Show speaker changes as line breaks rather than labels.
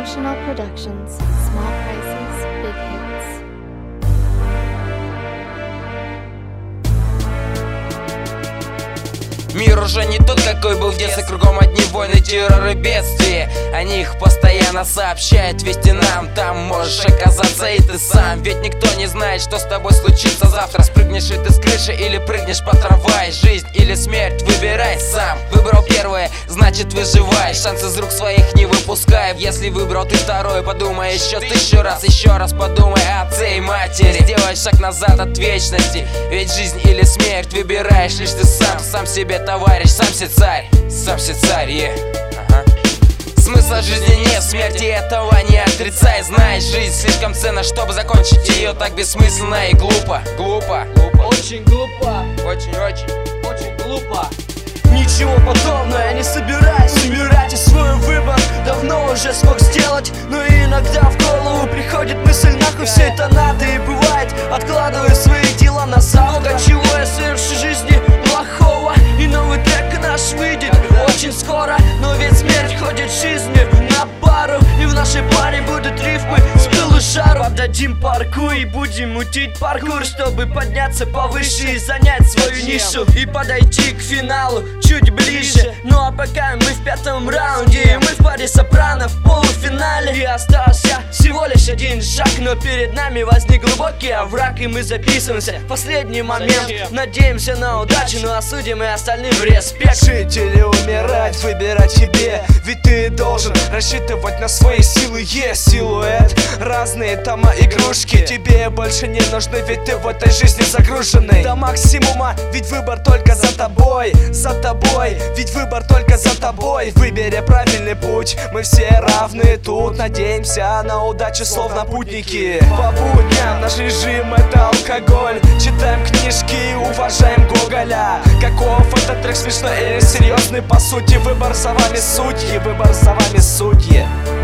Emotional Productions. Small prices, big hits.
Мир уже не тот, какой был в детстве. Кругом одни войны, террор и бедствия. О них постоянно сообщают вести нам. Там можешь оказаться и ты сам. Ведь никто не знает, что с тобой случится завтра. Спрыгнешь ли ты с крыши или прыгнешь по трамваю. Жизнь или смерть, выбирай сам. Выбрал первое, значит выживай. Шанс из рук своих не выпускай. Если выбрал ты второе, подумай еще тысячу раз. Еще раз подумай о отце и матери. Сделай шаг назад от вечности. Ведь жизнь или смерть выбираешь лишь ты сам. Сам себе товарищ, сам себе царь, Смысла жизни нет, смерти этого не отрицай. Знаешь, жизнь слишком ценна, чтобы закончить ее так бессмысленно и глупо.
Очень глупо.
Очень
Глупо. Ничего подобного, я не собираюсь умирать. И свой выбор давно уже смог сделать. Но иногда в голову приходит мысль: нахуй все это надо. И бывает, откладываю свои дела на завтра. Много чего я совершу в жизни плохого, и новый трек наш выйдет очень скоро. Но ведь смерть ходит жизнью на пару, и в нашей паре будут рифмы с пылу жару. Отдадим парку и будем мутить паркур, чтобы подняться повыше и занять свою нишу и подойти к финалу чуть ближе. Ну а пока мы в пятом раунде, и мы в паре сопрано в полуфинале. И остался всего лишь один шаг, но перед нами возник глубокий овраг, и мы записываемся в последний момент. Надеемся на удачу, но осудим и остальным в респект.
Жить или умирать, выбирать тебе. Ведь ты должен рассчитывать на свои силы. Есть силуэт, разные тома, игрушки. Тебе больше не нужны, ведь ты в этой жизни загруженный до максимума. Ведь выбор только за тобой, ведь выбор только за тобой. Выбери правильный путь, мы все равны тут. Надеемся на удачу, словно путники. По будням наш режим — это алкоголь. Читаем книжки и уважаем Гоголя. Каков этот трек, смешной или серьезный? По сути, выбор за вами судьи,